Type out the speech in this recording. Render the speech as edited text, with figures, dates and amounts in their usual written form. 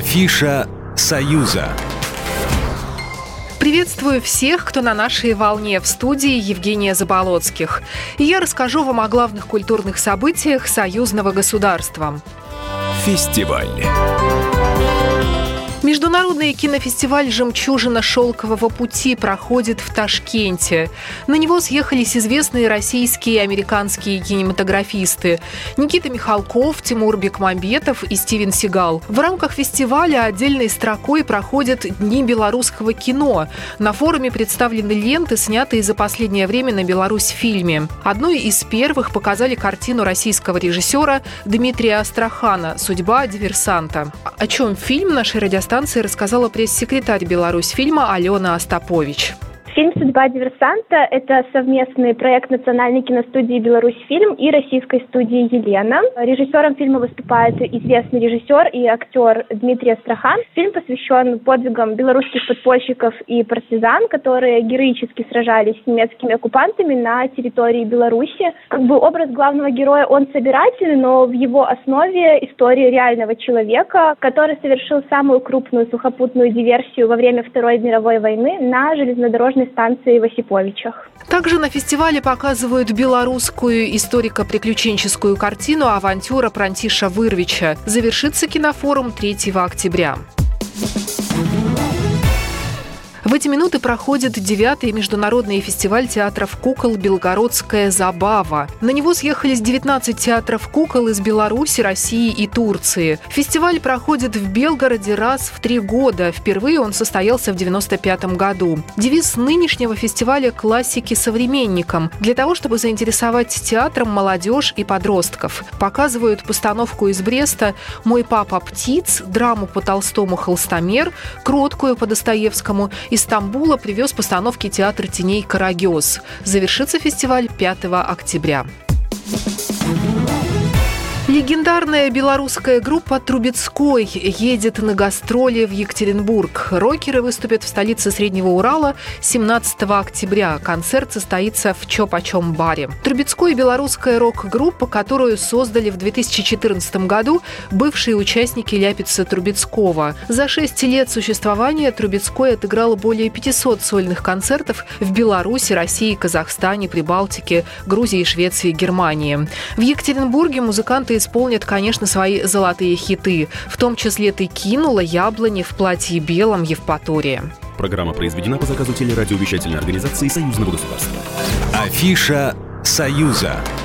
Афиша «Союза». Приветствую всех, кто на нашей волне. В студии Евгения Заболоцких. И я расскажу вам о главных культурных событиях союзного государства. Фестиваль. Международный кинофестиваль «Жемчужина шелкового пути» проходит в Ташкенте. На него съехались известные российские и американские кинематографисты Никита Михалков, Тимур Бекмамбетов и Стивен Сигал. В рамках фестиваля отдельной строкой проходят Дни белорусского кино. На форуме представлены ленты, снятые за последнее время на Беларусь-фильме. Одной из первых показали картину российского режиссера Дмитрия Астрахана «Судьба диверсанта». О чем фильм нашей радиостанции рассказала пресс-секретарь Беларусь-фильма Алена Остапович. Фильм «Судьба диверсанта» – это совместный проект Национальной киностудии «Беларусьфильм» и российской студии «Елена». Режиссером фильма выступает известный режиссер и актер Дмитрий Астрахан. Фильм посвящен подвигам белорусских подпольщиков и партизан, которые героически сражались с немецкими оккупантами на территории Беларуси. Образ главного героя, он собирательный, но в его основе история реального человека, который совершил самую крупную сухопутную диверсию во время Второй мировой войны на железнодорожной станции в Осиповичах. Также на фестивале показывают белорусскую историко-приключенческую картину «Авантюра» Прантиша Вырвича. Завершится кинофорум 3 октября. В эти минуты проходит 9-й международный фестиваль театров кукол «Белгородская забава». На него съехались 19 театров кукол из Беларуси, России и Турции. Фестиваль проходит в Белгороде раз в 3 года. Впервые он состоялся в 1995 году. Девиз нынешнего фестиваля «Классики современникам», для того, чтобы заинтересовать театром молодежь и подростков. Показывают постановку из Бреста «Мой папа птиц», драму по Толстому «Холстомер», кроткую по Достоевскому. Из Стамбула привез постановки театр теней «Карагёз». Завершится фестиваль 5 октября. Легендарная белорусская группа «Трубецкой» едет на гастроли в Екатеринбург. Рокеры выступят в столице Среднего Урала 17 октября. Концерт состоится в «Чё-почём» баре. «Трубецкой» – белорусская рок-группа, которую создали в 2014 году бывшие участники Ляписа Трубецкого. За 6 лет существования «Трубецкой» отыграл более 500 сольных концертов в Беларуси, России, Казахстане, Прибалтике, Грузии, Швеции, Германии. В Екатеринбурге музыканты исполнят, конечно, свои золотые хиты, в том числе «Ты кинула», «Яблони», «В платье белом», «Евпатория». Программа произведена по заказу телерадиовещательной организации Союзного государства. Афиша «Союза».